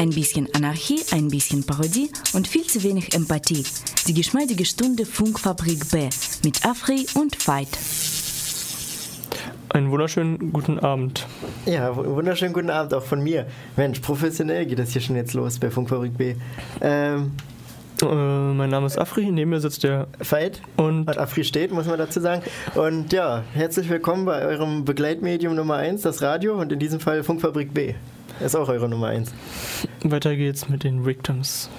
Ein bisschen Anarchie, ein bisschen Parodie und viel zu wenig Empathie. Die geschmeidige Stunde Funkfabrik B mit Afri und Veit. Einen wunderschönen guten Abend. Ja, wunderschönen guten Abend auch von mir. Mensch, professionell geht das hier schon jetzt los bei Funkfabrik B. Mein Name ist Afri, neben mir sitzt der Veit. Und Afri steht, muss man dazu sagen. Und ja, herzlich willkommen bei eurem Begleitmedium Nummer 1, das Radio, und in diesem Fall Funkfabrik B. Ist auch eure Nummer 1. Weiter geht's mit den Victims.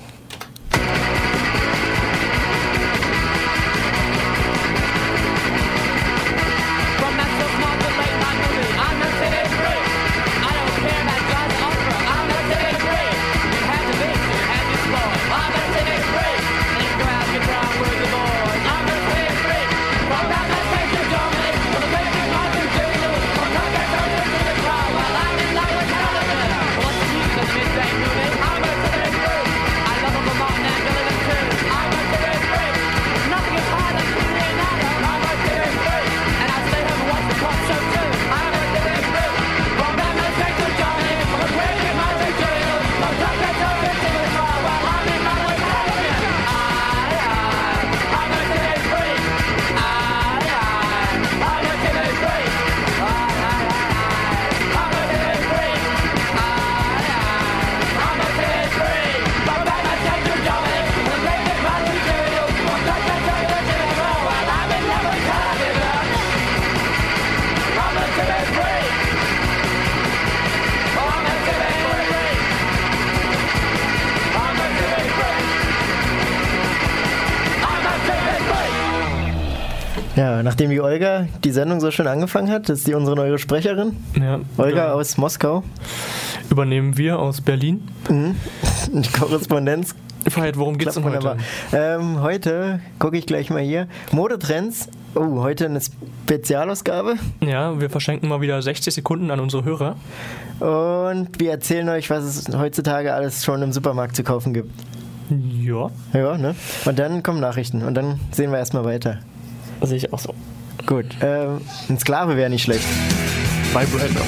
Ja, nachdem die Olga die Sendung so schön angefangen hat, ist sie unsere neue Sprecherin. Ja, Olga aus Moskau. Übernehmen wir aus Berlin. Die Korrespondenz. Freiheit, worum geht's denn heute? Heute gucke ich gleich mal hier. Modetrends. Oh, heute eine Spezialausgabe. Ja, wir verschenken mal wieder 60 Sekunden an unsere Hörer. Und wir erzählen euch, was es heutzutage alles schon im Supermarkt zu kaufen gibt. Ja. Ja, ne? Und dann kommen Nachrichten und dann sehen wir erstmal weiter. Das sehe ich auch so. Gut, ein Sklave wäre nicht schlecht. Vibrator.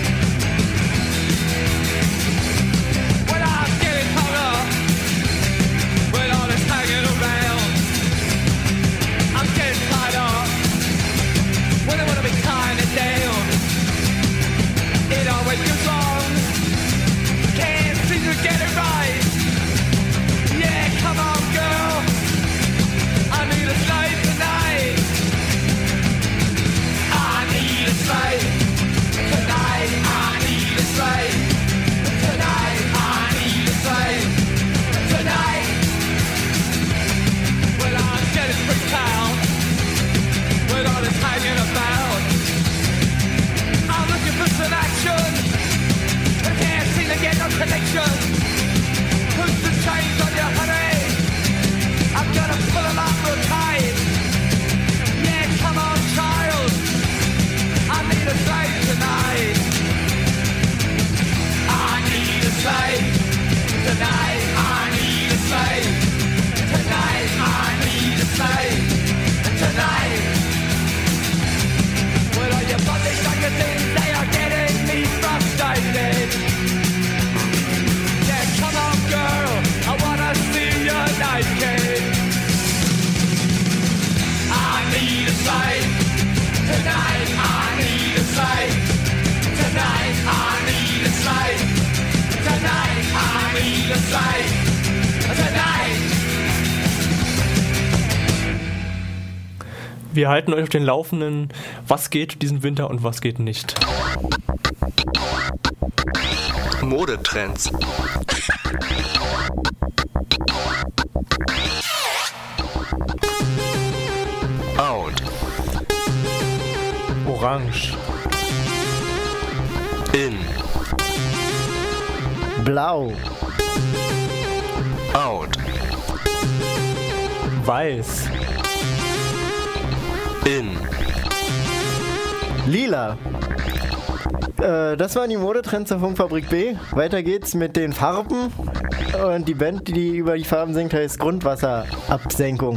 Wir halten euch auf den Laufenden, was geht diesen Winter und was geht nicht. Modetrends. Out. Orange. In. Blau. Out. Weiß. In. Lila. Das waren die Modetrends der Funkfabrik B. Weiter geht's mit den Farben. Und die Band, die über die Farben singt, heißt Grundwasserabsenkung.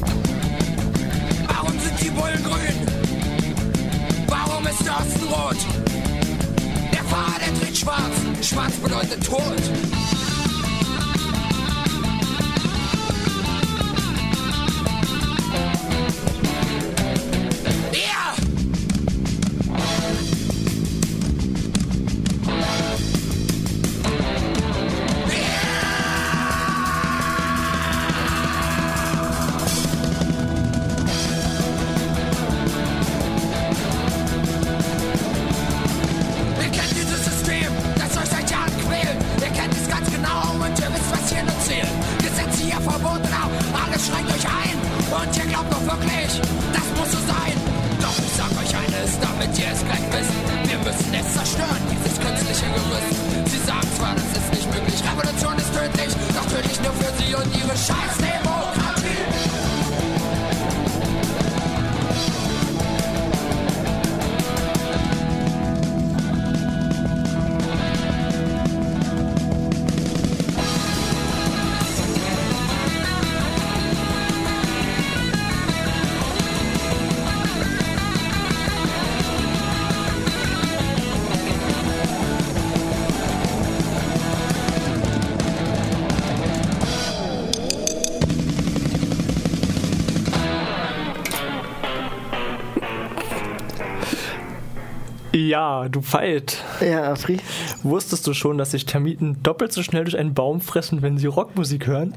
Warum sind die Bullen grün? Warum ist der Osten rot? Der Fahrer, der trägt schwarz. Schwarz bedeutet Tod. Natürlich nur für sie und ihre Scheißdemokratie. Ja, du Veit. Ja, Afri. Wusstest du schon, dass sich Termiten doppelt so schnell durch einen Baum fressen, wenn sie Rockmusik hören?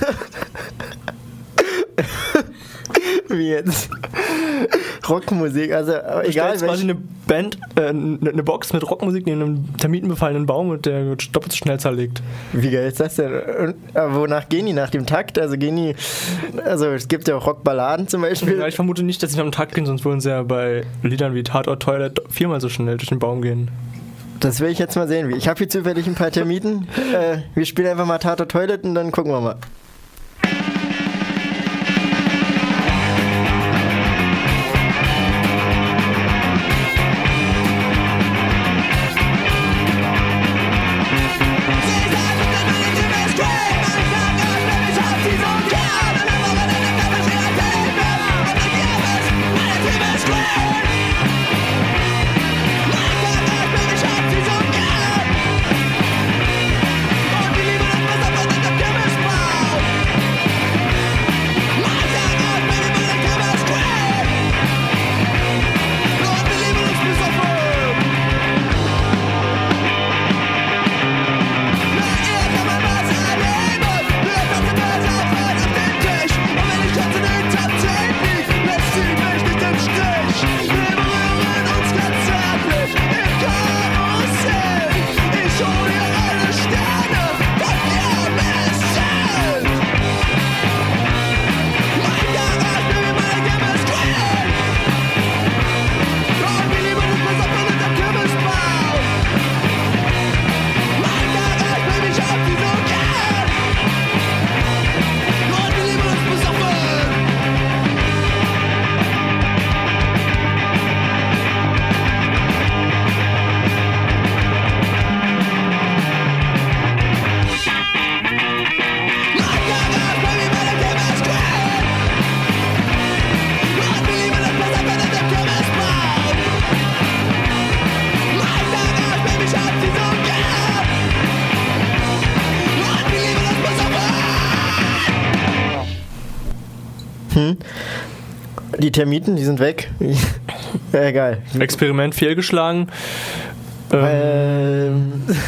Wie jetzt? Rockmusik, also Du egal stellst quasi eine Band, eine Box mit Rockmusik neben einem termitenbefallenen Baum und der wird doppelt so schnell zerlegt. Wie geil ist das denn? Und, aber wonach gehen die? Nach dem Takt? Also gehen die, also es gibt ja auch Rockballaden zum Beispiel. Ja, ich vermute nicht, dass sie am Takt gehen, sonst würden sie ja bei Liedern wie Tatort Toilet 4-mal so schnell durch den Baum gehen. Das will ich jetzt mal sehen. Ich habe hier zufällig ein paar Termiten. Wir spielen einfach mal Tatort Toilet und dann gucken wir mal. Die Termiten, die sind weg. Egal. Experiment fehlgeschlagen. Wir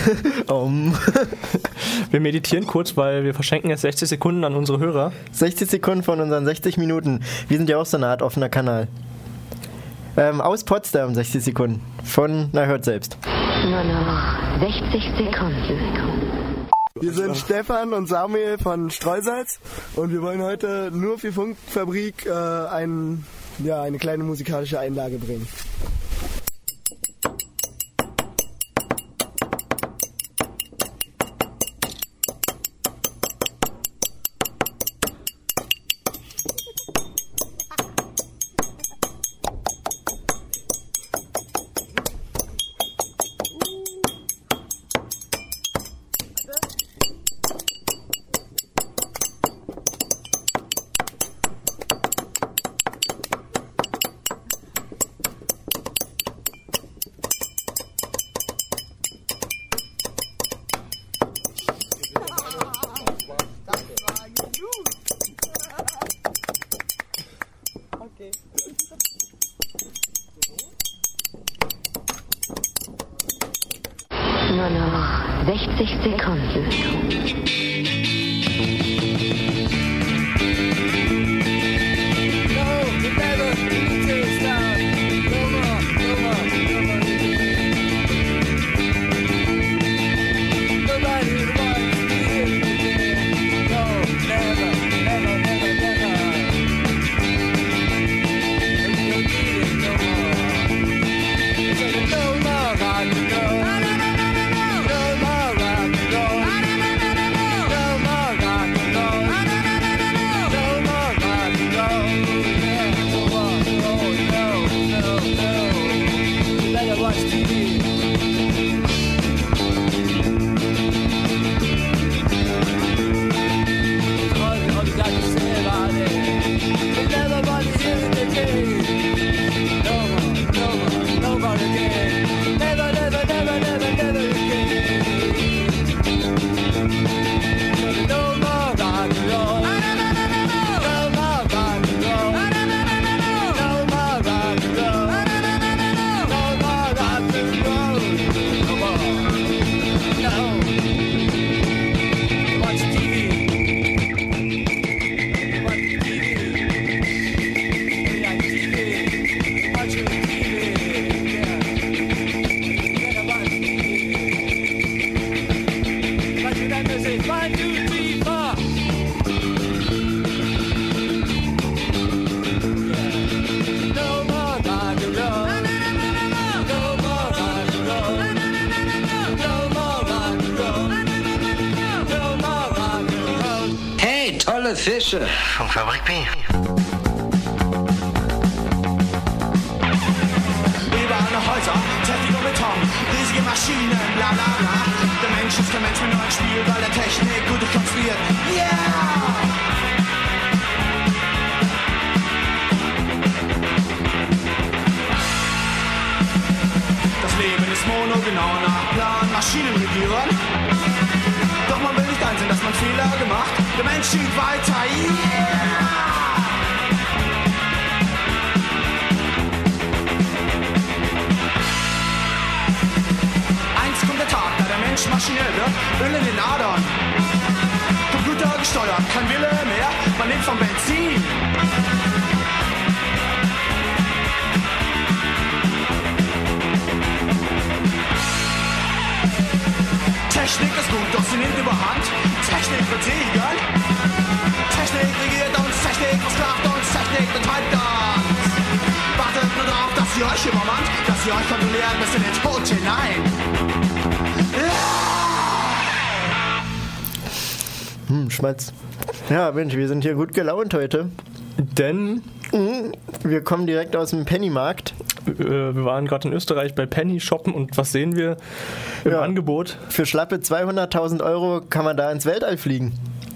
meditieren kurz, weil wir verschenken jetzt 60 Sekunden an unsere Hörer. 60 Sekunden von unseren 60 Minuten. Wir sind ja auch so eine Art offener Kanal. Aus Potsdam 60 Sekunden. Von, na hört selbst. Nur noch 60 Sekunden. Wir sind Stefan und Samuel von Streusalz und wir wollen heute nur für Funkfabrik eine kleine musikalische Einlage bringen. Nur noch 60 Sekunden. Fische. Funkfabrik B. Überall Häuser, Technik und Beton, riesige Maschinen, bla bla bla. Der Mensch ist kein Mensch mit neuen Spiel, weil der Technik gut konstruiert. Yeah! Das Leben ist monogenau nach Plan, Maschinen regieren. Doch man will nicht einsehen, dass man Fehler gemacht. Der Mensch schiebt weiter, yeah! Einst kommt der Tag, da der Mensch maschinell wird, Öl in den Adern. Computer gesteuert, kein Wille mehr, man lebt vom Benzin. Technik ist gut, doch sie nimmt überhand. Technik wird Segen. Technik regiert uns, Technik versklavt uns, Technik betreibt uns. Wartet nur darauf, dass sie euch übermannt, dass sie euch kontrolliert bis in den Tod hinein. Schmalz. Ja, Mensch, wir sind hier gut gelaunt heute. Denn wir kommen direkt aus dem Pennymarkt. Wir waren gerade in Österreich bei Penny shoppen und was sehen wir im Angebot? Für schlappe 200.000 Euro kann man da ins Weltall fliegen.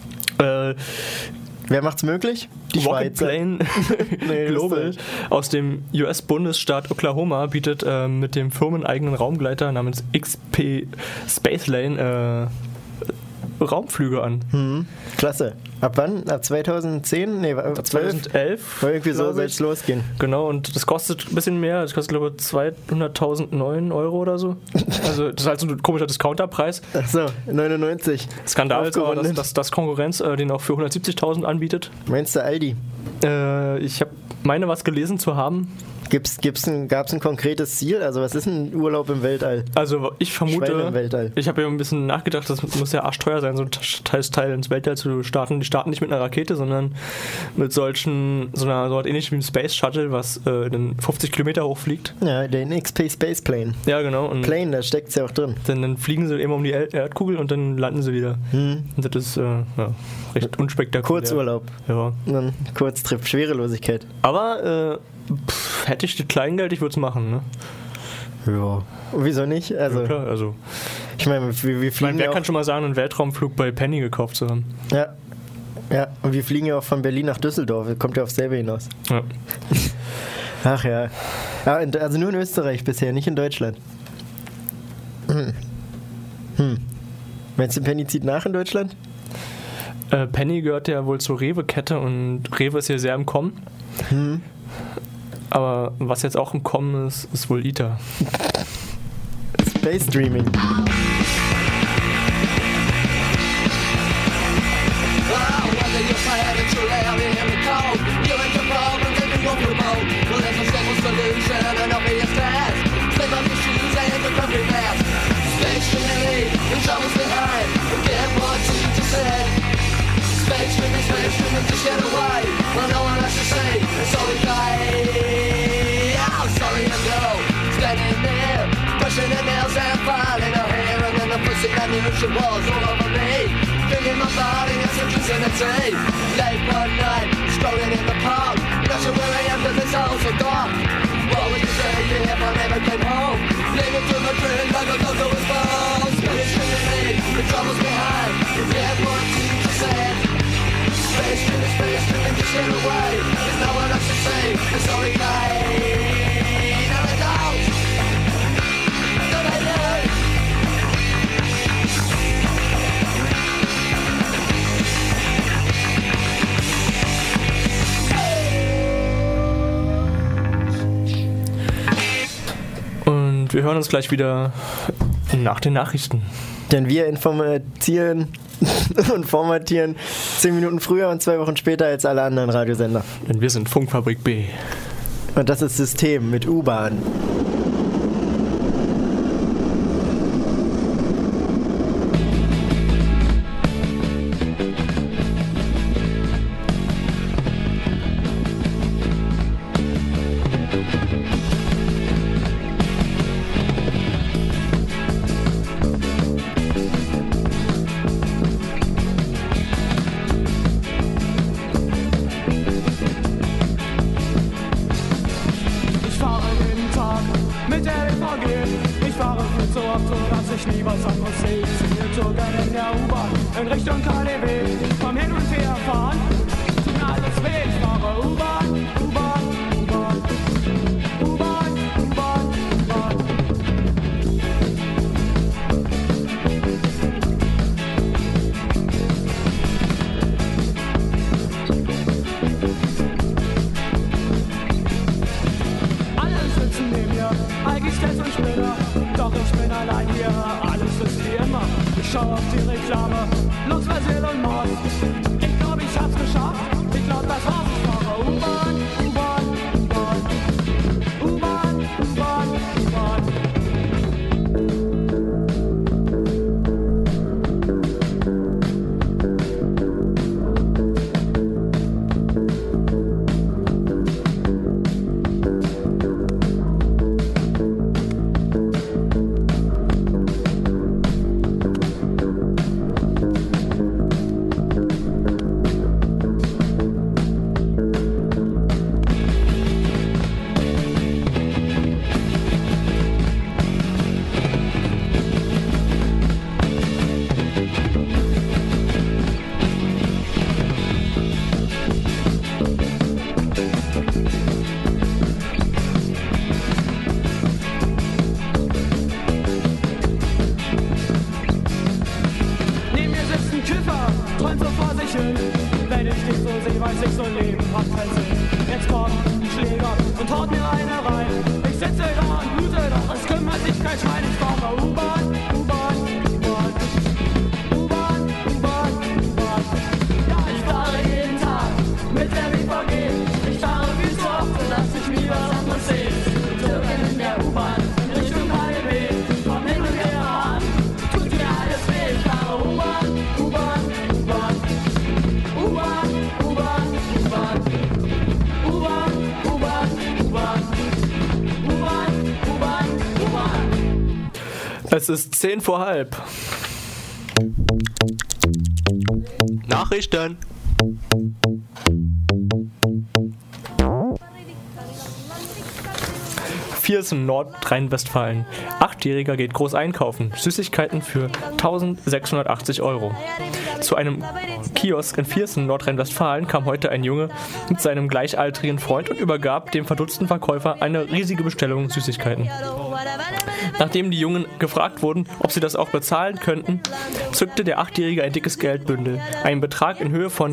Wer macht's möglich? Die Rocket Schweizer. Plane Global aus dem US-Bundesstaat Oklahoma bietet mit dem firmeneigenen Raumgleiter namens XP Spacelane Raumflüge an. Klasse. Ab wann? Ab 2010? Nee, ab 2011. Irgendwie so soll es losgehen. Genau, und das kostet ein bisschen mehr. Das kostet, glaube ich, 200.009 Euro oder so. Also, das ist halt so ein komischer Discounterpreis. Ach so, 99. Skandal ist aber, dass Konkurrenz den auch für 170.000 anbietet. Meinst du Aldi? Ich meine, was gelesen zu haben. Gab's ein konkretes Ziel? Also was ist ein Urlaub im Weltall? Also ich vermute, Schweine im Weltall. Ich habe ja ein bisschen nachgedacht, das muss ja arschteuer sein, so ein Teil ins Weltall zu starten. Die starten nicht mit einer Rakete, sondern mit so einer Art ähnlich wie ein Space Shuttle, was dann 50 Kilometer hochfliegt. Ja, den XP Space Plane. Ja, genau. Und Plane, da steckt's ja auch drin. Dann fliegen sie immer um die Erdkugel und dann landen sie wieder. Und das ist recht unspektakulär. Kurzurlaub. Ja. Dann Kurztrip, Schwerelosigkeit. Aber hätte ich das Kleingeld, ich würde es machen, ne? Ja. Wieso nicht? Also, ja, klar, also. Ich meine, wir fliegen wer kann schon mal sagen, einen Weltraumflug bei Penny gekauft zu haben? Ja. Ja, und wir fliegen ja auch von Berlin nach Düsseldorf. Kommt ja aufs selbe hinaus. Ja. Ach ja. Also nur in Österreich bisher, nicht in Deutschland. Meinst du, Penny zieht nach in Deutschland? Penny gehört ja wohl zur Rewe-Kette und Rewe ist hier sehr im Kommen. Aber was jetzt auch im Kommen ist, ist wohl ITER. Space Streaming. Pushing the nails and filing her hair, and then the pussy ammunition walls all over me. Feeling my body as a vicinity. Late one night, strolling in the park. Not sure where I am, cause it's all so dark. What would you say if I never came home? Living through my dream like a dog to his bones. Space dreaming, the trouble's behind. If you had one thing to say. Space dreaming, just get away. There's no one else to say, it's only night. Now it goes. Und wir hören uns gleich wieder nach den Nachrichten. Denn wir informieren und formatieren 10 Minuten früher und 2 Wochen später als alle anderen Radiosender. Denn wir sind Funkfabrik B. Und das ist System mit U-Bahn. Es ist 10 vor halb. Nachrichten. Viersen, Nordrhein-Westfalen. 8-Jähriger geht groß einkaufen. Süßigkeiten für 1.680 €. Zu einem Kiosk in Viersen, Nordrhein-Westfalen, kam heute ein Junge mit seinem gleichaltrigen Freund und übergab dem verdutzten Verkäufer eine riesige Bestellung Süßigkeiten. Nachdem die Jungen gefragt wurden, ob sie das auch bezahlen könnten, zückte der 8-Jährige ein dickes Geldbündel, einen Betrag in Höhe von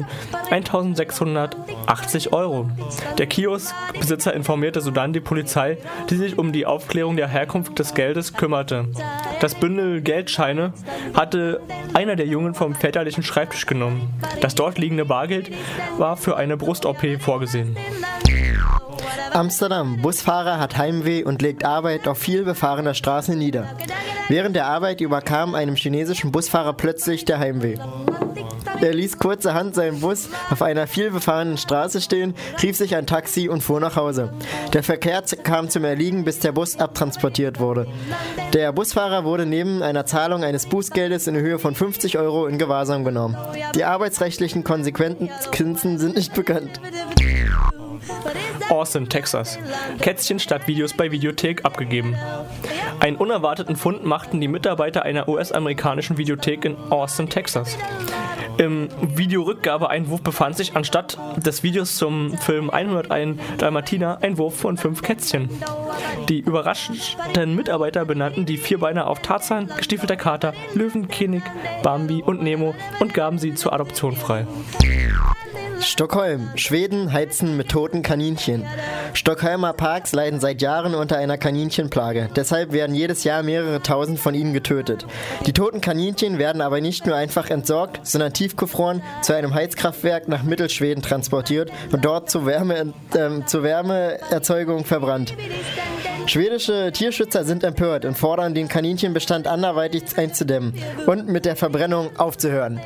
1.680 €. Der Kioskbesitzer informierte sodann die Polizei, die sich um die Aufklärung der Herkunft des Geldes kümmerte. Das Bündel Geldscheine hatte einer der Jungen vom väterlichen Schreibtisch genommen. Das dort liegende Bargeld war für eine Brust-OP vorgesehen. Amsterdam. Busfahrer hat Heimweh und legt Arbeit auf viel befahrener Straße nieder. Während der Arbeit überkam einem chinesischen Busfahrer plötzlich der Heimweh. Er ließ kurzerhand seinen Bus auf einer vielbefahrenen Straße stehen, rief sich ein Taxi und fuhr nach Hause. Der Verkehr kam zum Erliegen, bis der Bus abtransportiert wurde. Der Busfahrer wurde neben einer Zahlung eines Bußgeldes in Höhe von 50 € in Gewahrsam genommen. Die arbeitsrechtlichen Konsequenzen sind nicht bekannt. Austin, Texas. Kätzchen statt Videos bei Videothek abgegeben. Einen unerwarteten Fund machten die Mitarbeiter einer US-amerikanischen Videothek in Austin, Texas. Im Videorückgabeeinwurf befand sich anstatt des Videos zum Film 101 Dalmatiner ein Wurf von 5 Kätzchen. Die überraschten Mitarbeiter benannten die Vierbeiner auf Tarzan, gestiefelter Kater, Löwenkönig, Bambi und Nemo und gaben sie zur Adoption frei. Stockholm. Schweden heizen mit toten Kaninchen. Stockholmer Parks leiden seit Jahren unter einer Kaninchenplage. Deshalb werden jedes Jahr mehrere tausend von ihnen getötet. Die toten Kaninchen werden aber nicht nur einfach entsorgt, sondern tiefgefroren zu einem Heizkraftwerk nach Mittelschweden transportiert und dort zur Wärmeerzeugung verbrannt. Schwedische Tierschützer sind empört und fordern, den Kaninchenbestand anderweitig einzudämmen und mit der Verbrennung aufzuhören.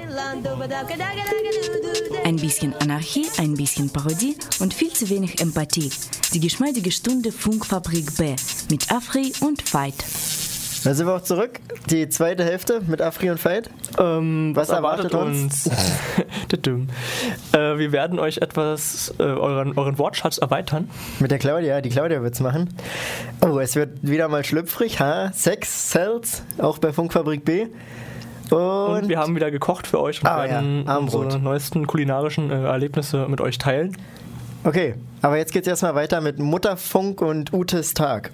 Ein bisschen Anarchie, ein bisschen Parodie und viel zu wenig Empathie. Die geschmeidige Stunde Funkfabrik B mit Afri und Veit. Da sind wir auch zurück. Die zweite Hälfte mit Afri und Veit. Was erwartet uns? Wir werden euch etwas euren Wortschatz erweitern. Mit der Claudia. Die Claudia wird's machen. Oh, es wird wieder mal schlüpfrig. Sex sells, auch bei Funkfabrik B. Und wir haben wieder gekocht für euch und werden unsere neuesten kulinarischen Erlebnisse mit euch teilen. Okay, aber jetzt geht's erstmal weiter mit Mutterfunk und Utes Tag.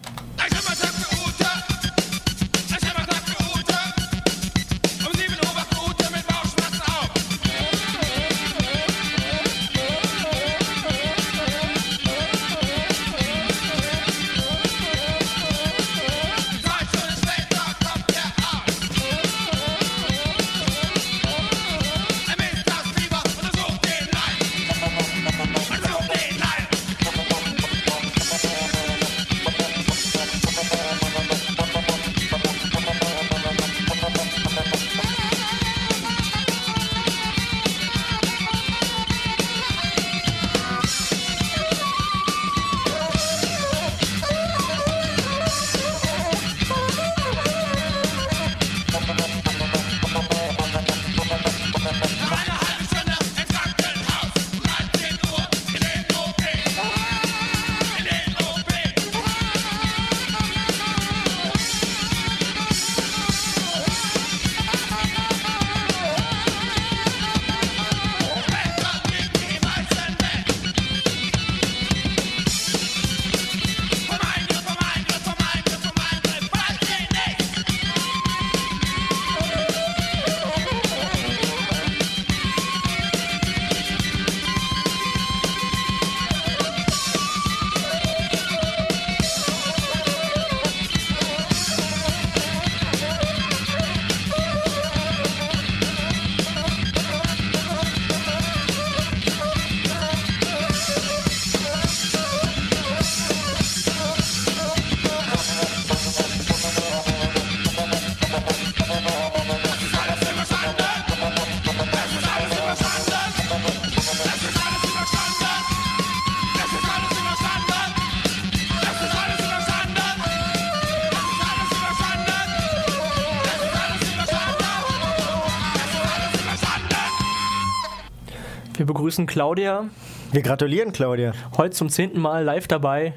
Wir begrüßen Claudia. Wir gratulieren Claudia. Heute zum 10. Mal live dabei.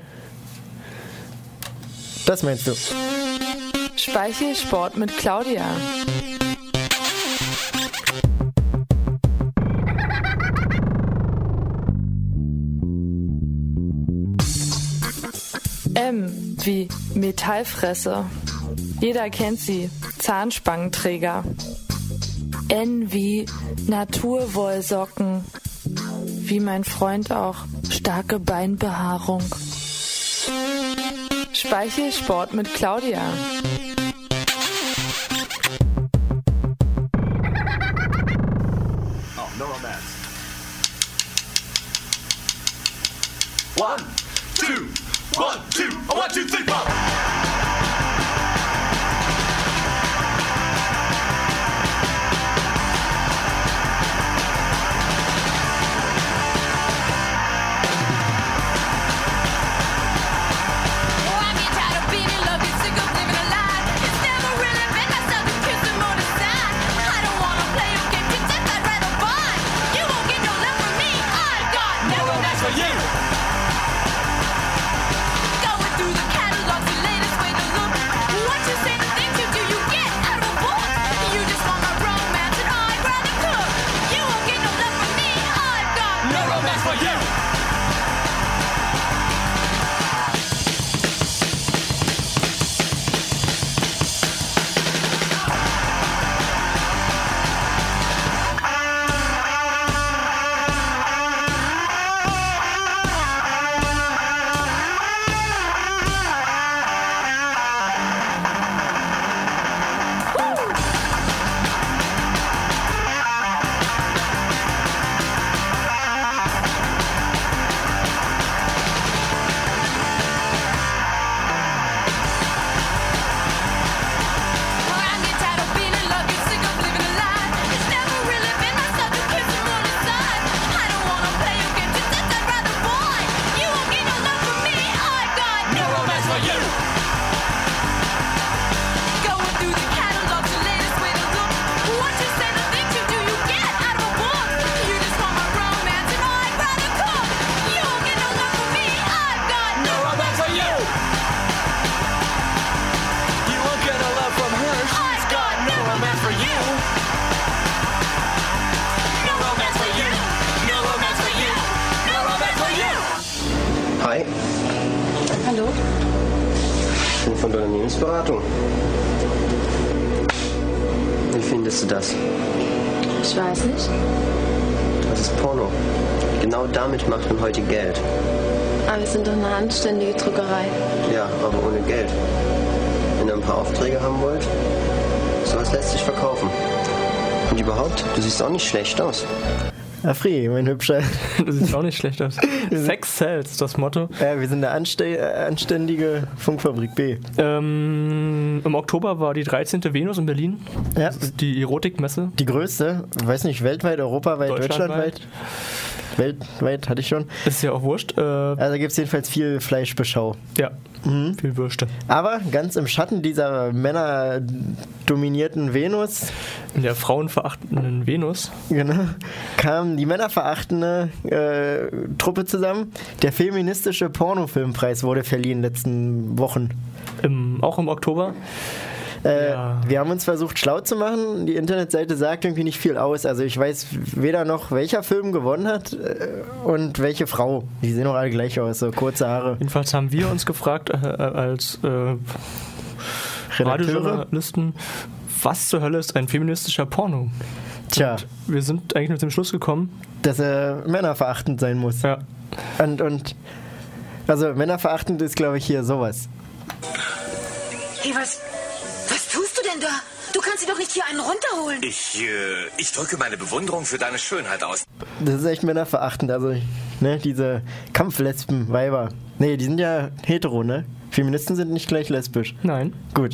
Das meinst du? Speichelsport mit Claudia. M wie Metallfresse. Jeder kennt sie. Zahnspangenträger. N wie Naturwollsocken. Wie mein Freund auch. Starke Beinbehaarung. Speichelsport mit Claudia. Oh, no romance. 1, 2, 1, 2, 1, 2, 3, 4. Going through the catalogs. Lebensberatung. Wie findest du das? Ich weiß nicht. Das ist Porno. Genau damit macht man heute Geld. Aber wir sind doch eine anständige Druckerei. Ja, aber ohne Geld. Wenn ihr ein paar Aufträge haben wollt, sowas lässt sich verkaufen. Und überhaupt, du siehst auch nicht schlecht aus. Afri, mein Hübscher. Du siehst auch nicht schlecht aus. Sex sells, das Motto. Ja, wir sind eine anständige Funkfabrik B. Im Oktober war die 13. Venus in Berlin. Ja. Das ist die Erotikmesse. Die größte, weiß nicht, weltweit, europaweit, deutschlandweit. Weltweit hatte ich schon. Ist ja auch wurscht. Also gibt es jedenfalls viel Fleischbeschau. Ja, viel Würste. Aber ganz im Schatten dieser männerdominierten Venus, In der frauenverachtenden Venus, genau, kam die männerverachtende Truppe zusammen. Der feministische Pornofilmpreis wurde verliehen in den letzten Wochen. auch im Oktober. Wir haben uns versucht schlau zu machen. Die Internetseite sagt irgendwie nicht viel aus. Also ich weiß weder noch, welcher Film gewonnen hat und welche Frau. Die sehen auch alle gleich aus, so kurze Haare. Jedenfalls haben wir uns gefragt als Radiojournalisten, was zur Hölle ist ein feministischer Porno? Tja. Und wir sind eigentlich mit dem Schluss gekommen, dass er männerverachtend sein muss. Ja. Und also männerverachtend ist, glaube ich, hier sowas. Hey, was tust du denn da? Du kannst dir doch nicht hier einen runterholen. Ich drücke meine Bewunderung für deine Schönheit aus. Das ist echt männerverachtend. Also, ne, diese Kampflesben, Weiber. Nee, die sind ja hetero, ne? Feministen sind nicht gleich lesbisch. Nein. Gut.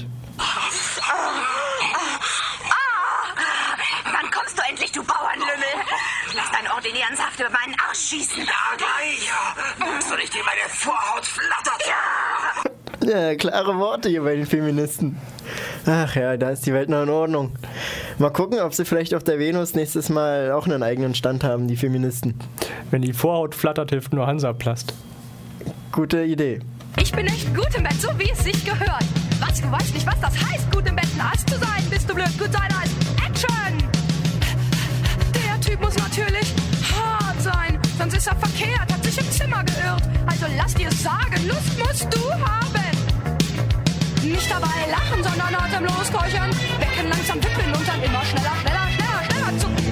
Wann kommst du endlich, du Bauernlümmel? Lass deinen ordinären Saft über meinen Arsch schießen. Ja, gleich. Merkst du nicht, wie meine Vorhaut flattert? Ja. Ja, klare Worte hier bei den Feministen. Ach ja, da ist die Welt noch in Ordnung. Mal gucken, ob sie vielleicht auf der Venus nächstes Mal auch einen eigenen Stand haben, die Feministen. Wenn die Vorhaut flattert, hilft nur Hansaplast. Gute Idee. Ich bin echt gut im Bett, so wie es sich gehört. Was, du weißt nicht, was das heißt, gut im Bett ein Arsch zu sein? Bist du blöd, gut sein heißt Action! Der Typ muss natürlich hart sein, sonst ist er verkehrt, hat sich im Zimmer geirrt. Also lass dir sagen, Lust musst du haben. Nicht dabei lachen, sondern atemlos keuchern. Becken langsam wippen und dann immer schneller, schneller, schneller, schneller zucken.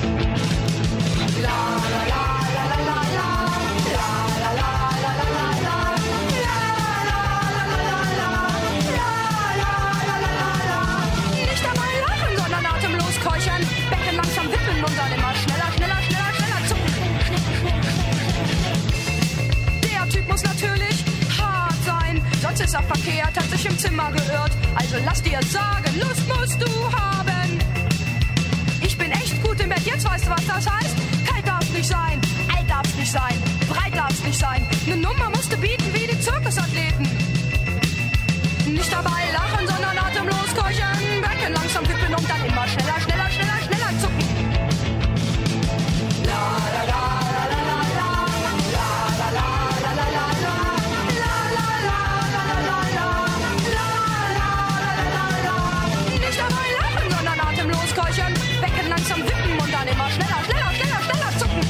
La la la la la la la. La la la la la la la. La la la la la la. La la la la la la. Nicht dabei lachen, sondern atemlos keuchern. Becken langsam wippen und dann immer schneller, schneller, schneller, schneller zucken. Der Typ muss natürlich hart sein, sonst ist er verkehrt, hat sich im Zimmer geirrt. Also lass dir sagen, Lust musst du haben. Ich bin echt gut im Bett, jetzt weißt du, was das heißt. Kalt darf's nicht sein, alt darf's nicht sein, breit darf's nicht sein. Ne Nummer musst du bieten wie die Zirkusathleten. Nicht dabei lachen, sondern atemlos keuchern. Becken langsam wippen und dann immer schneller, schneller, schneller, schneller zucken. La la la la la la la. La la la la la la la. La la la la la la la. La la la la la. Nicht dabei lachen, sondern atemlos keuchern. Becken langsam wippen und dann immer schneller, schneller, schneller, schneller zucken.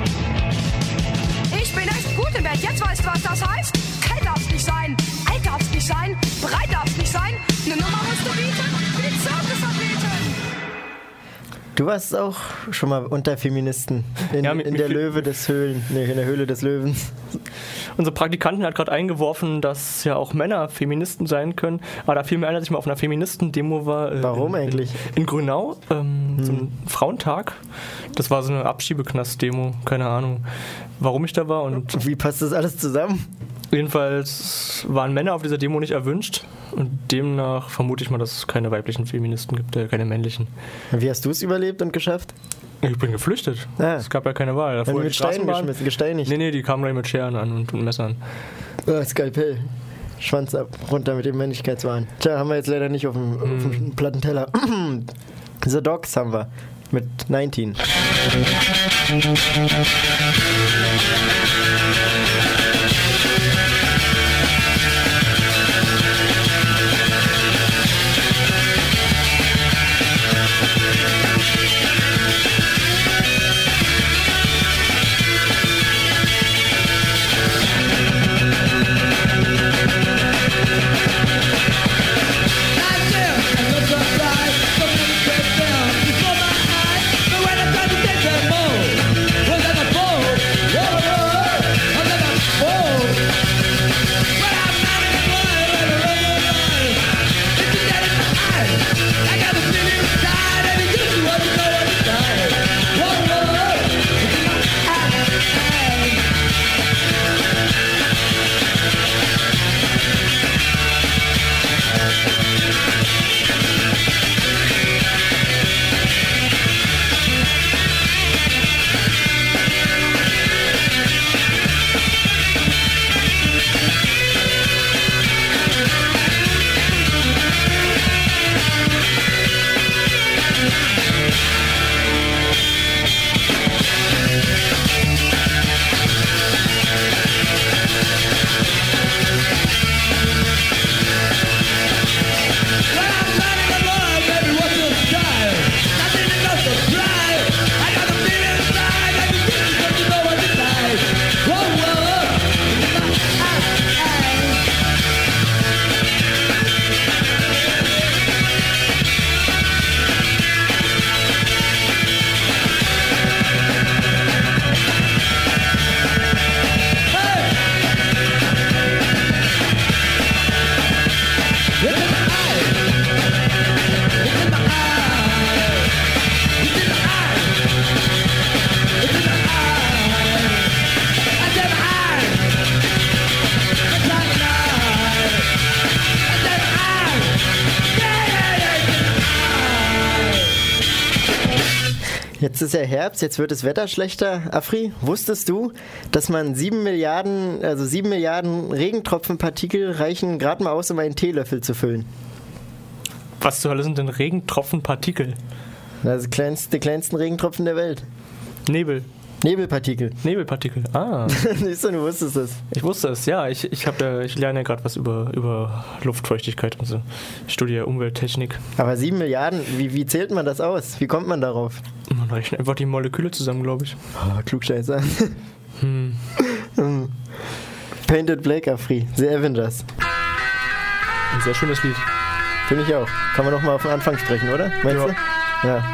Ich bin echt gut im Bett, jetzt weißt du, was das heißt. Kalt darf's nicht sein, alt darf's nicht sein, breit darf's nicht sein. Ne Nummer musst du bieten, wie die Zirkusathleten. Du warst auch schon mal unter Feministen in der Höhle des Löwens. Unsere Praktikantin hat gerade eingeworfen, dass ja auch Männer Feministen sein können. Aber da fiel mir ein, dass ich mal auf einer Feministendemo war. Warum eigentlich? In Grünau, so ein Frauentag. Das war so eine Abschiebeknast-Demo, keine Ahnung, warum ich da war. Und wie passt das alles zusammen? Jedenfalls waren Männer auf dieser Demo nicht erwünscht und demnach vermute ich mal, dass es keine weiblichen Feministen gibt, keine männlichen. Wie hast du es überlebt und geschafft? Ich bin geflüchtet. Es gab ja keine Wahl. Haben die mit Steinen geschmissen, gesteinigt? Nee, die kamen gleich mit Scheren an und Messern. Skalpell. Schwanz ab, runter mit dem Männlichkeitswahn. Tja, haben wir jetzt leider nicht auf dem Plattenteller. The Dogs haben wir mit 19. Jetzt ist ja Herbst, jetzt wird das Wetter schlechter. Afri, wusstest du, dass man 7 Milliarden Regentropfenpartikel reichen gerade mal aus, um einen Teelöffel zu füllen? Was zur Hölle sind denn Regentropfenpartikel? Das sind die kleinsten Regentropfen der Welt. Nebelpartikel. Nebelpartikel, ah. Siehst du, du wusstest es. Ich wusste es, ja. Ich lerne ja gerade was über Luftfeuchtigkeit und so. Ich studiere Umwelttechnik. Aber 7 Milliarden, wie zählt man das aus? Wie kommt man darauf? Man rechnet einfach die Moleküle zusammen, glaube ich. Oh, Klugscheißer. Painted Black, Afri. The Avengers. Ein sehr schönes Lied. Finde ich auch. Kann man noch mal auf den Anfang sprechen, oder? Meinst du? Ja.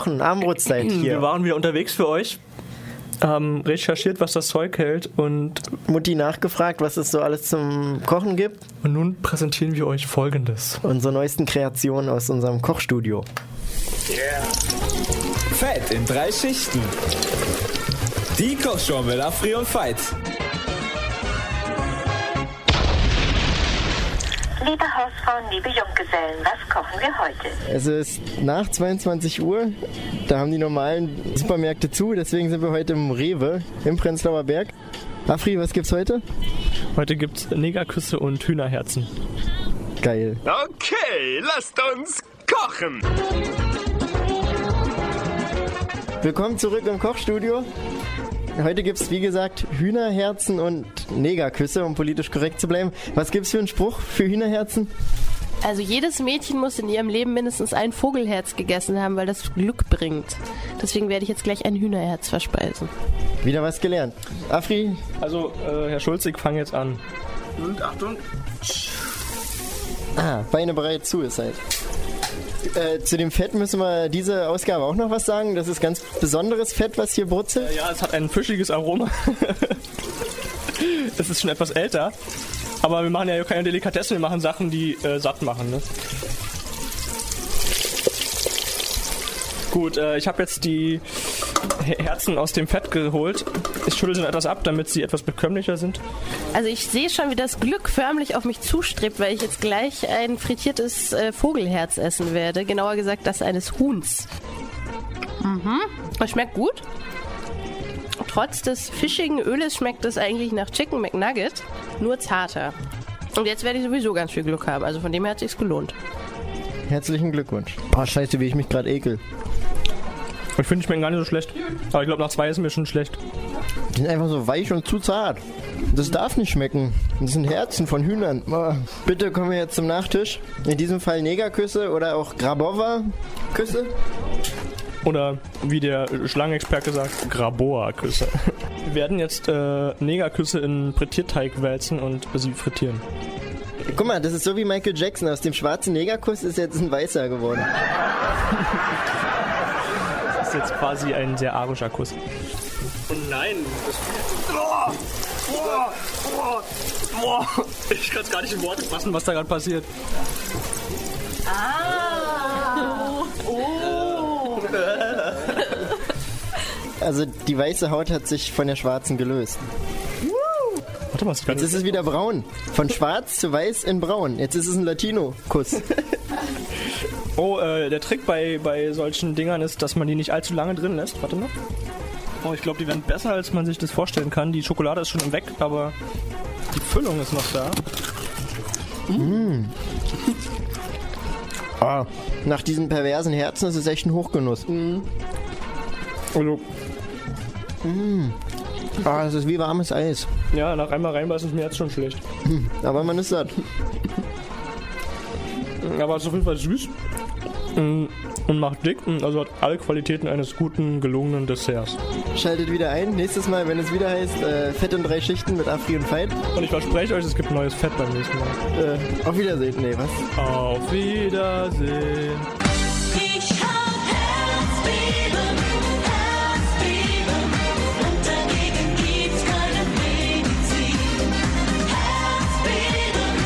Kochen, Abendbrotzeit hier. Wir waren wieder unterwegs für euch, haben recherchiert, was das Zeug hält und Mutti nachgefragt, was es so alles zum Kochen gibt. Und nun präsentieren wir euch Folgendes. Unsere neuesten Kreationen aus unserem Kochstudio. Yeah. Fett in 3 Schichten. Die Kochshow mit Afri und Veit. Liebe Hausfrauen, liebe Junggesellen, was kochen wir heute? Es ist nach 22 Uhr, da haben die normalen Supermärkte zu, deswegen sind wir heute im Rewe im Prenzlauer Berg. Afri, was gibt's heute? Heute gibt's Negerküsse und Hühnerherzen. Geil. Okay, lasst uns kochen. Willkommen zurück im Kochstudio. Heute gibt's, wie gesagt, Hühnerherzen und Negerküsse, um politisch korrekt zu bleiben. Was gibt's für einen Spruch für Hühnerherzen? Also jedes Mädchen muss in ihrem Leben mindestens ein Vogelherz gegessen haben, weil das Glück bringt. Deswegen werde ich jetzt gleich ein Hühnerherz verspeisen. Wieder was gelernt. Afri? Also, Herr Schulz, ich fange jetzt an. Und Achtung. Beine bereit, zu ist halt. Zu dem Fett müssen wir diese Ausgabe auch noch was sagen. Das ist ganz besonderes Fett, was hier brutzelt. Ja, es hat ein fischiges Aroma. Es ist schon etwas älter. Aber wir machen ja keine Delikatessen, wir machen Sachen, die satt machen. Ne? Gut, ich habe jetzt die Herzen aus dem Fett geholt. Ich schüttle sie etwas ab, damit sie etwas bekömmlicher sind. Also ich sehe schon, wie das Glück förmlich auf mich zustrebt, weil ich jetzt gleich ein frittiertes Vogelherz essen werde. Genauer gesagt, das eines Huhns. Das schmeckt gut. Trotz des fischigen Öles schmeckt es eigentlich nach Chicken McNugget, nur zarter. Und jetzt werde ich sowieso ganz viel Glück haben, also von dem her hat es sich gelohnt. Herzlichen Glückwunsch. Scheiße, wie ich mich gerade ekel. Ich finde, die schmecken gar nicht so schlecht. Aber ich glaube, nach 2 ist mir schon schlecht. Die sind einfach so weich und zu zart. Das darf nicht schmecken. Das sind Herzen von Hühnern. Bitte kommen wir jetzt zum Nachtisch. In diesem Fall Negerküsse oder auch Grabova-Küsse. Oder wie der Schlangenexperte sagt, Graboa-Küsse. Wir werden jetzt Negerküsse in Frittierteig wälzen und sie frittieren. Guck mal, das ist so wie Michael Jackson. Aus dem schwarzen Negerkuss ist jetzt ein weißer geworden. Das ist jetzt quasi ein sehr arischer Kuss. Oh nein! Ich kann es gar nicht in Worte fassen, was da gerade passiert. Also die weiße Haut hat sich von der schwarzen gelöst. Warte mal, jetzt ist es wieder braun. Von schwarz zu weiß in braun. Jetzt ist es ein Latino-Kuss. Oh, der Trick bei solchen Dingern ist, dass man die nicht allzu lange drin lässt. Warte mal. Oh, ich glaube, die werden besser, als man sich das vorstellen kann. Die Schokolade ist schon weg, aber die Füllung ist noch da. Nach diesem perversen Herzen ist es echt ein Hochgenuss. Also. Das ist wie warmes Eis. Ja, nach einmal reinbeißen ist mir jetzt schon schlecht. Aber man ist satt. Aber es ist auf jeden Fall süß und macht dick, also hat alle Qualitäten eines guten, gelungenen Desserts. Schaltet wieder ein, nächstes Mal, wenn es wieder heißt Fett in 3 Schichten mit Afri und Veit. Und ich verspreche euch, es gibt neues Fett beim nächsten Mal. Auf Wiedersehen, nee, was? Auf Wiedersehen. Ich hab Herzbeben, und dagegen gibt's keine Medizin. Herzbeben.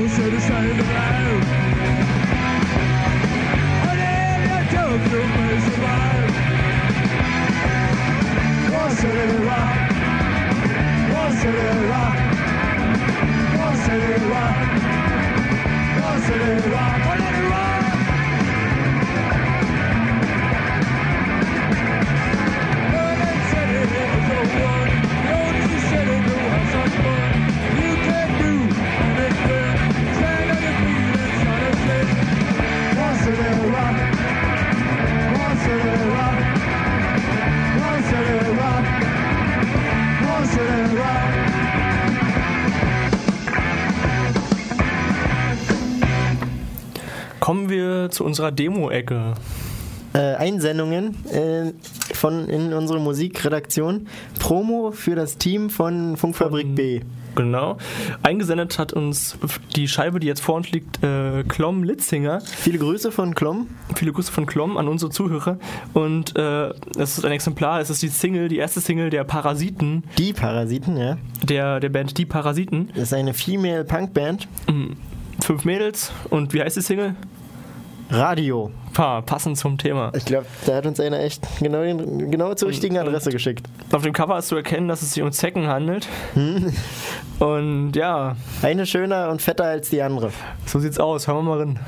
Kommen wir zu unserer Demo-Ecke. Einsendungen in unsere Musikredaktion. Promo für das Team von Funkfabrik B. Genau. Eingesendet hat uns die Scheibe, die jetzt vor uns liegt, Klom Litzinger. Viele Grüße von Klom. Viele Grüße von Klom an unsere Zuhörer. Und es ist ein Exemplar, es ist die erste Single der Parasiten. Die Parasiten, ja. Der Band Die Parasiten. Das ist eine Female-Punk-Band. 5 Mädels. Und wie heißt die Single? Radio. Passend zum Thema. Ich glaube, da hat uns einer echt genau zur richtigen Adresse geschickt. Auf dem Cover ist zu erkennen, dass es sich um Zecken handelt. Und ja. Eine schöner und fetter als die andere. So sieht's aus. Hören wir mal rein.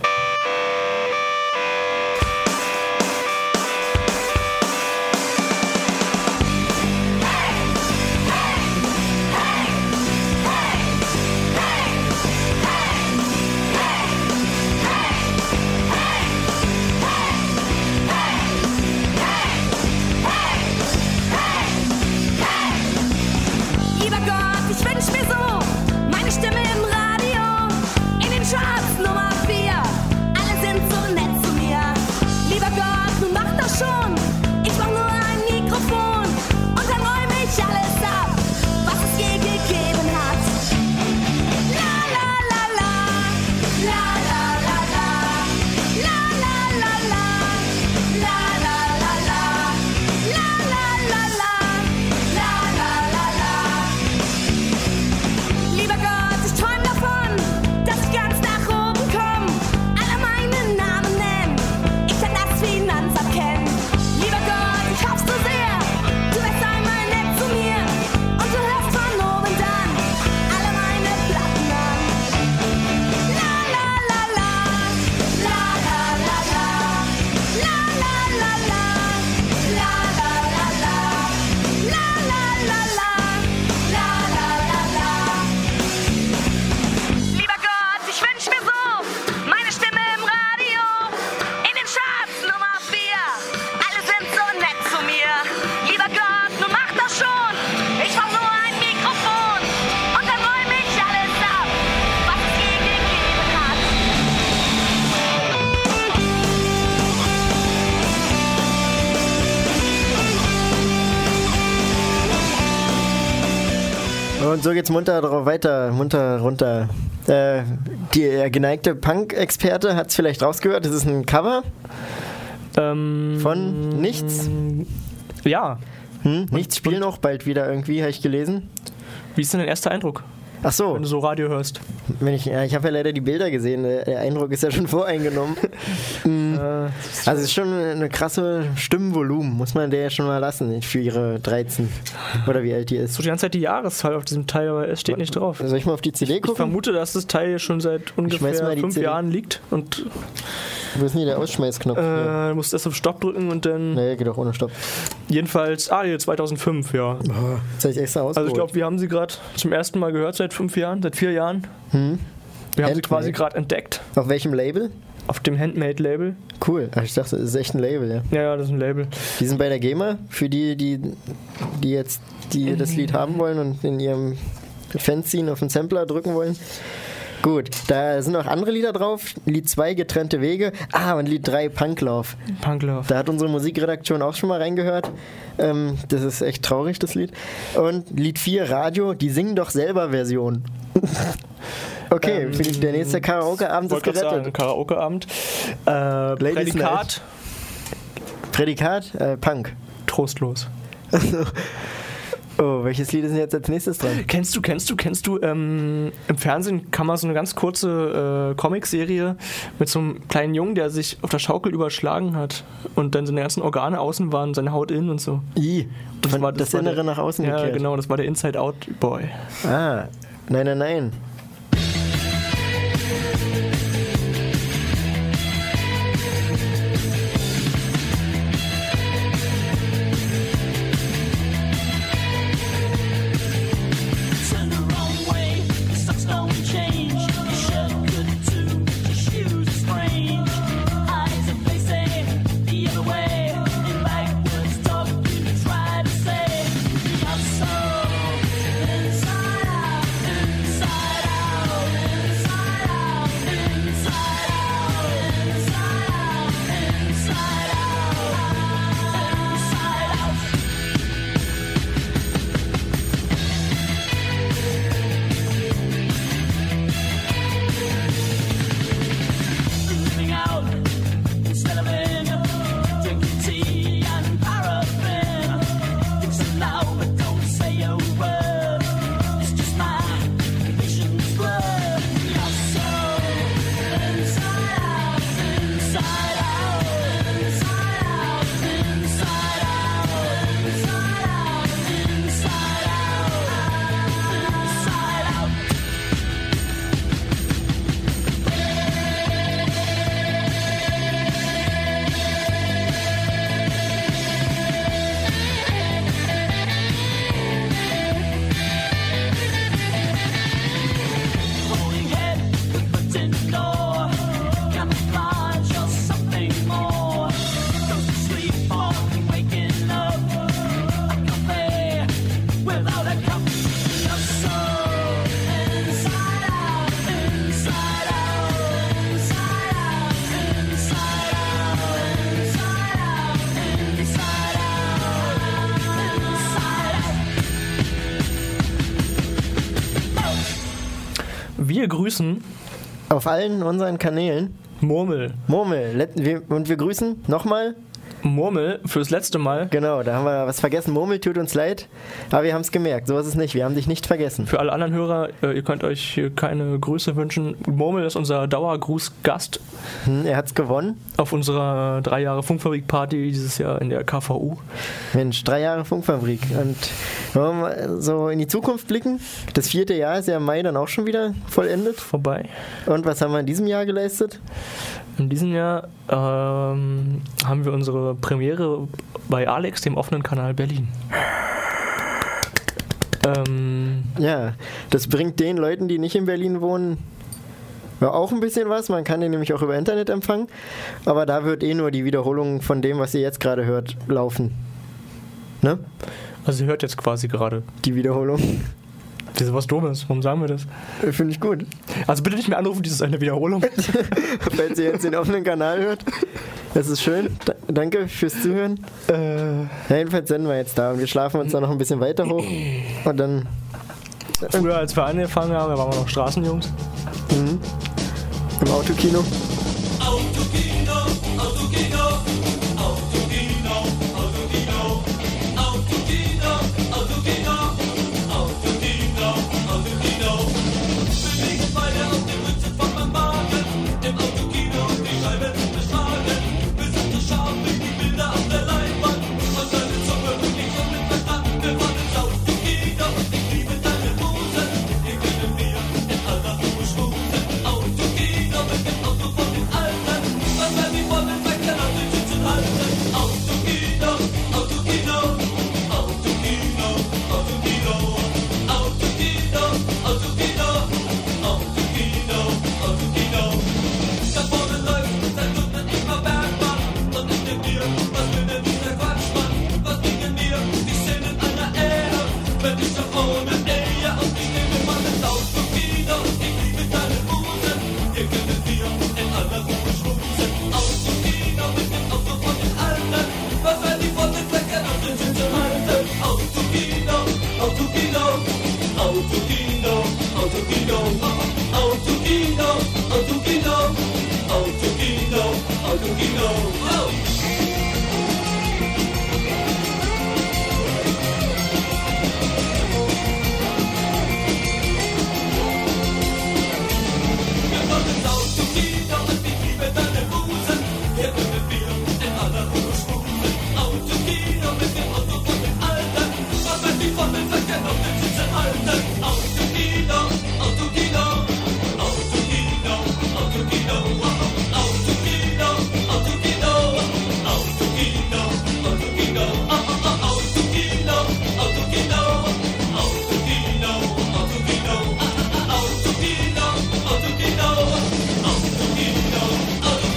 Und so geht's munter runter. Der geneigte Punk-Experte hat es vielleicht rausgehört, das ist ein Cover von Nichts. Ja. Nichts spielen auch bald wieder irgendwie, habe ich gelesen. Wie ist denn dein erster Eindruck? Ach so. Wenn du so Radio hörst. Ich habe ja leider die Bilder gesehen, der Eindruck ist ja schon voreingenommen. Also es ist schon eine krasse Stimmenvolumen, muss man der ja schon mal lassen, für ihre 13 oder wie alt die ist. So die ganze Zeit die Jahreszahl auf diesem Teil, aber es steht nicht drauf. Soll ich mal auf die CD gucken? Ich vermute, dass das Teil schon seit ungefähr 5 Jahren liegt. Und wo ist denn hier der Ausschmeißknopf? Du musst erst auf Stopp drücken und dann... Nee, geht auch ohne Stopp. Jedenfalls, hier 2005, ja. Das habe ich extra ausgeholt. Also ich glaube, wir haben sie gerade zum ersten Mal gehört seit 5 Jahren, seit 4 Jahren. Wir haben sie quasi gerade entdeckt. Auf welchem Label? Auf dem Handmade-Label. Cool. Ach, ich dachte, das ist echt ein Label, ja. Ja, das ist ein Label. Die sind bei der GEMA, für die das Lied haben wollen und in ihrem Fanzine auf den Sampler drücken wollen. Gut, da sind noch andere Lieder drauf. Lied 2, Getrennte Wege. Und Lied 3, Punklove. Da hat unsere Musikredaktion auch schon mal reingehört. Das ist echt traurig, das Lied. Und Lied 4, Radio, die singen doch selber Version. Okay, der nächste Karaoke-Abend ist gerettet. Sagen, Karaoke-Abend. Prädikat, Punk. Trostlos. Oh, welches Lied ist denn jetzt als nächstes dran? Kennst du, im Fernsehen kam mal so eine ganz kurze Comicserie mit so einem kleinen Jungen, der sich auf der Schaukel überschlagen hat und dann seine ganzen Organe außen waren, seine Haut innen und so. Das Innere nach außen gekehrt. Ja, genau, das war der Inside-Out-Boy. Ah, nein. Wir grüßen auf allen unseren Kanälen Murmel. Und wir grüßen nochmal Murmel fürs letzte Mal. Genau, da haben wir was vergessen. Murmel, tut uns leid, aber wir haben es gemerkt. So ist es nicht. Wir haben dich nicht vergessen. Für alle anderen Hörer, ihr könnt euch hier keine Grüße wünschen. Murmel ist unser Dauergrußgast. Er hat's gewonnen. Auf unserer 3 Jahre Funkfabrik-Party dieses Jahr in der KVU. Mensch, 3 Jahre Funkfabrik. Und wollen wir so in die Zukunft blicken? Das 4. Jahr ist ja im Mai dann auch schon wieder vollendet. Vorbei. Und was haben wir in diesem Jahr geleistet? In diesem Jahr haben wir unsere Premiere bei Alex, dem offenen Kanal Berlin. Ja, das bringt den Leuten, die nicht in Berlin wohnen, ja, auch ein bisschen was. Man kann den nämlich auch über Internet empfangen. Aber da wird nur die Wiederholung von dem, was ihr jetzt gerade hört, laufen. Ne? Also ihr hört jetzt quasi gerade die Wiederholung. Das ist was Dummes. Warum sagen wir das? Finde ich gut. Also bitte nicht mehr anrufen, dies ist eine Wiederholung. Falls ihr jetzt den offenen Kanal hört. Das ist schön. Danke fürs Zuhören. Ja, jedenfalls senden wir jetzt da und wir schlafen uns dann noch ein bisschen weiter hoch. Und dann... Früher, als wir angefangen haben, da waren wir noch Straßenjungs. Mhm. Im Autokino. Autokino, Autokino, Autokino, Autokino, Autokino, Autokino, Autokino, Autokino. Bewegen beide auf dem Rücksitz von meinem Wagen. Im Autokino die Scheibe beschlagen. Wir sind so scharf wie die Bilder auf der Leinwand. Was deine Zunge wirklich schon mit Verstand. Wir wollen ins Autokino und ich liebe deine Hose. Hier können wir in aller Ruhe schmusen. Autokino mit dem Auto von den Alten. Was wir wollen, weg der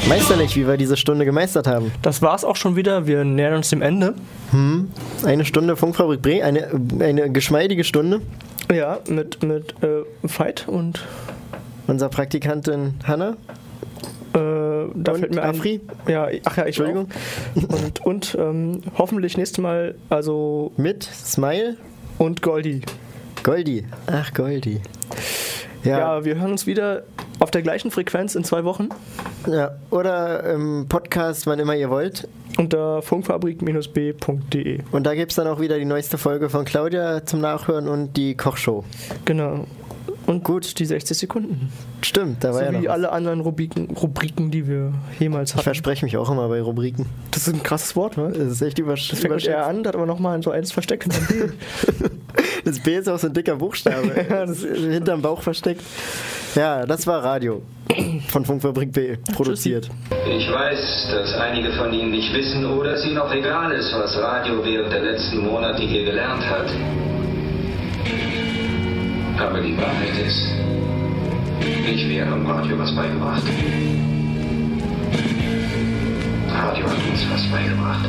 Meisterlich, wie wir diese Stunde gemeistert haben. Das war's auch schon wieder. Wir nähern uns dem Ende. Eine Stunde Funkfabrik Bre, eine geschmeidige Stunde. Ja, mit Veit und unserer Praktikantin Hanna. Da fällt mir Afri? Ja, ach ja, Entschuldigung. Und hoffentlich nächstes Mal, also mit Smile und Goldi. Goldi. Ach, Goldi. Ja, wir hören uns wieder auf der gleichen Frequenz in 2 Wochen. Ja, oder im Podcast, wann immer ihr wollt. Unter funkfabrik-b.de. Und da gibt es dann auch wieder die neueste Folge von Claudia zum Nachhören und die Kochshow. Genau. Und gut, die 60 Sekunden. Stimmt, da war ja noch wie was. alle anderen Rubriken, die wir jemals hatten. Ich verspreche mich auch immer bei Rubriken. Das ist ein krasses Wort, ne? Das ist echt Das fängt eher an, hat aber nochmal so eins versteckt hinterm B. Das B ist auch so ein dicker Buchstabe. Ja, das ist hinterm Bauch versteckt. Ja, das war Radio von Funkfabrik B produziert. Ich weiß, dass einige von Ihnen nicht wissen oder es Ihnen auch egal ist, was Radio während der letzten Monate hier gelernt hat. Aber die Wahrheit ist, wir haben Radio was beigebracht. Radio hat uns was beigebracht.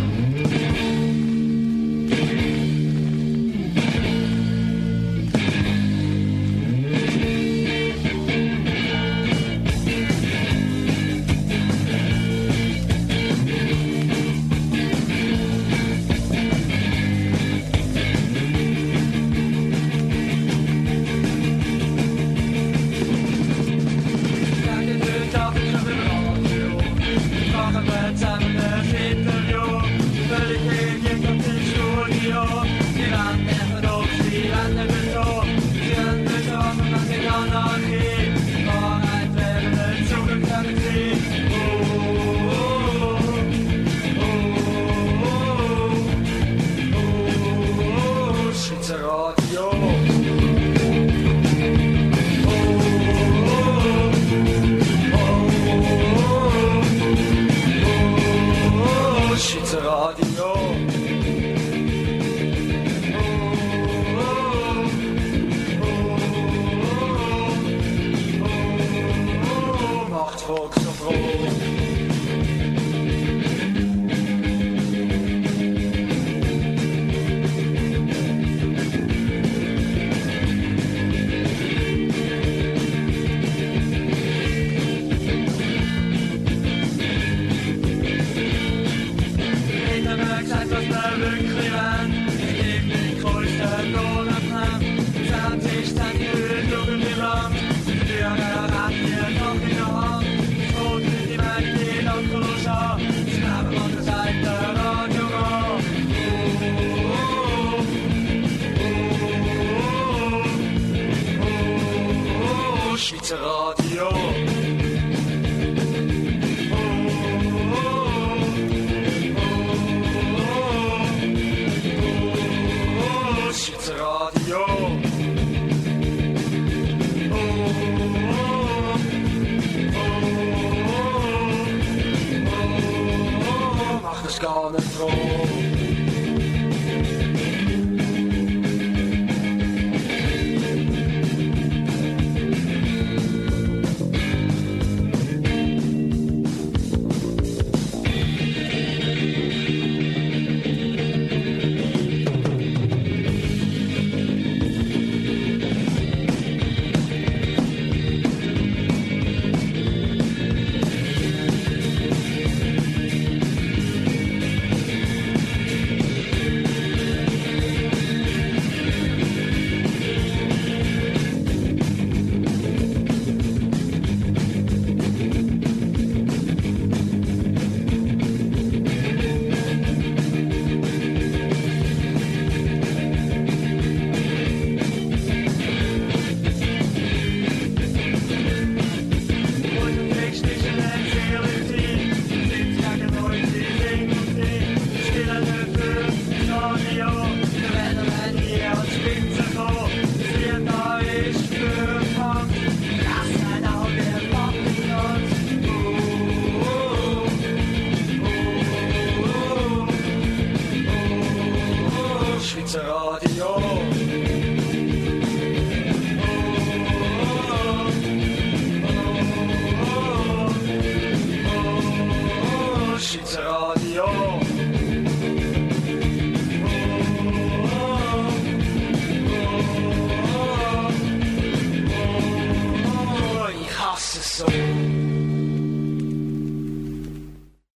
Schweizer Radio.